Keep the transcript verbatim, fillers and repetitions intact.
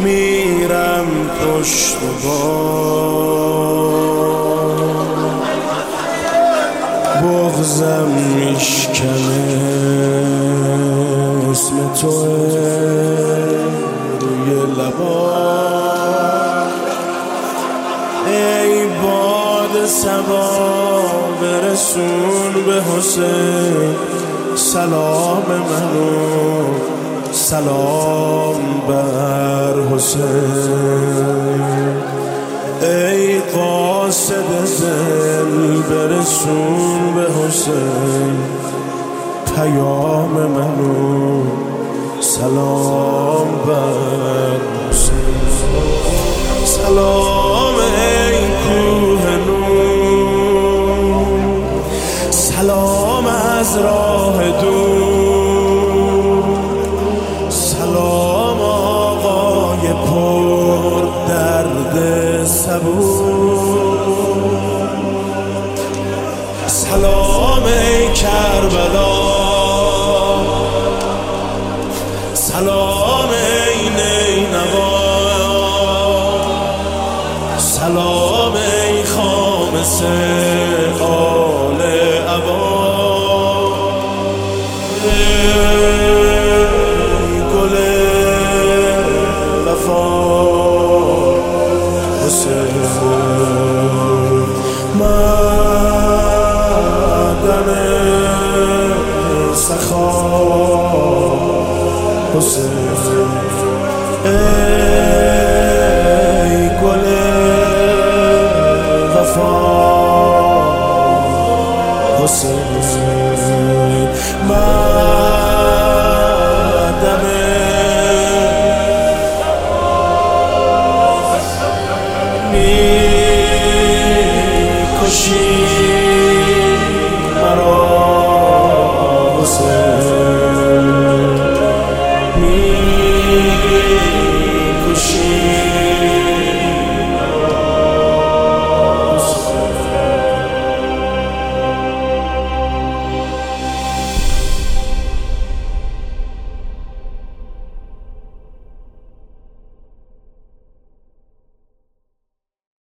میرم پشت بام، بغضم میشکنه اسم توه روی لبام. ای باد صبا برسون به حسین سلام منو، سلام بر حسین. ای قاصد دل برسون به حسین پیام منو، سلام بر حسین. سلام ای کوه نور، سلام از راه دور، سلام آقای پر درد صبور. سلام ای کربلا، سلام ای نینوا، سلام ای خامس آل عبا. ای گل وفا حسین، معدن سخا حسین. ای گل وفا حسین.